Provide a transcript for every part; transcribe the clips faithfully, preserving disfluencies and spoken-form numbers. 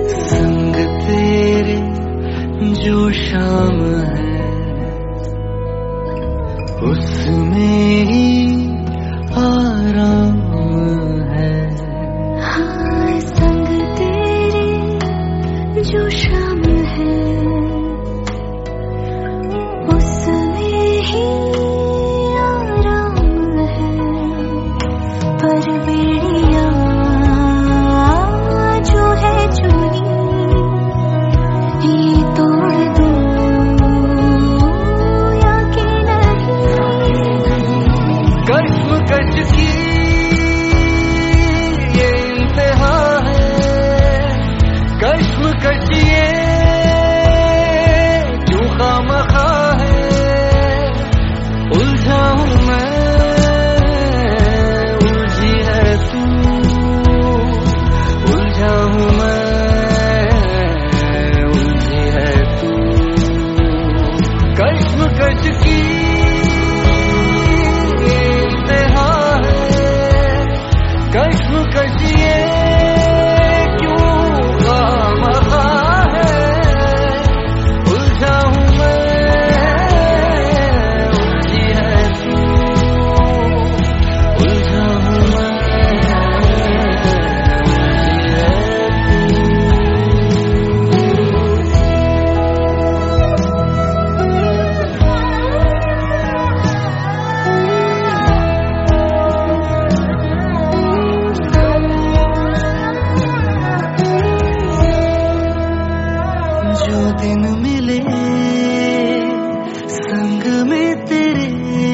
संग तेरे जो शाम है उसमें ही आराम है। हाँ, संग तेरे जो शाम है उसमें ही आराम है। पर बेड़िया जो है चोरी ये तोड़ दूं या कि नहीं। कश्मकश की ये इंतहा है, कश्मकश ये जो खामखा है। उलझा हूँ मैं, उलझी है तू, उलझा हूँ मैं, उलझी है तू। कश्मकश की ये इंतहा है, कश्मकश ये क्यों खामखा है। उलझा हूँ मैं, उलझी है तू, उलझा हूँ मैं, उलझी है जो दिन मिले संग में तेरे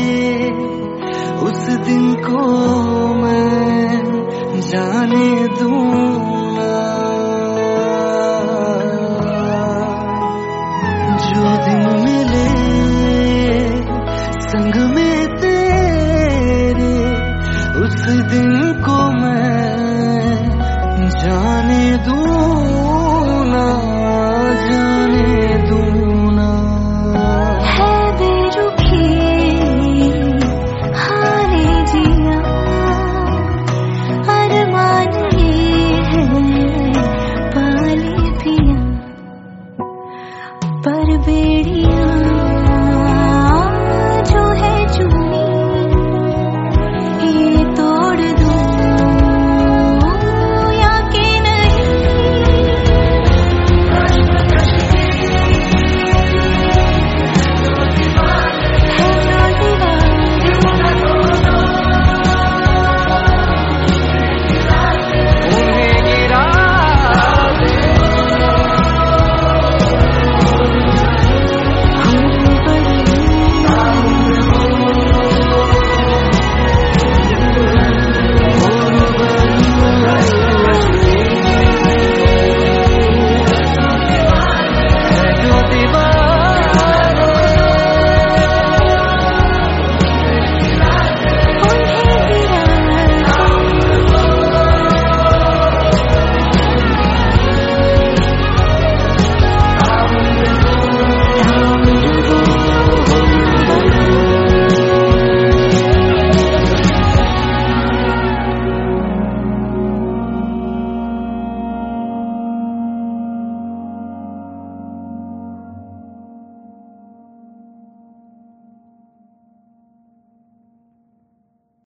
उस दिन को मैं जाने दूंगा। जो दिन मिले संग में तेरे उस दिन को मैं जाने दूंगा।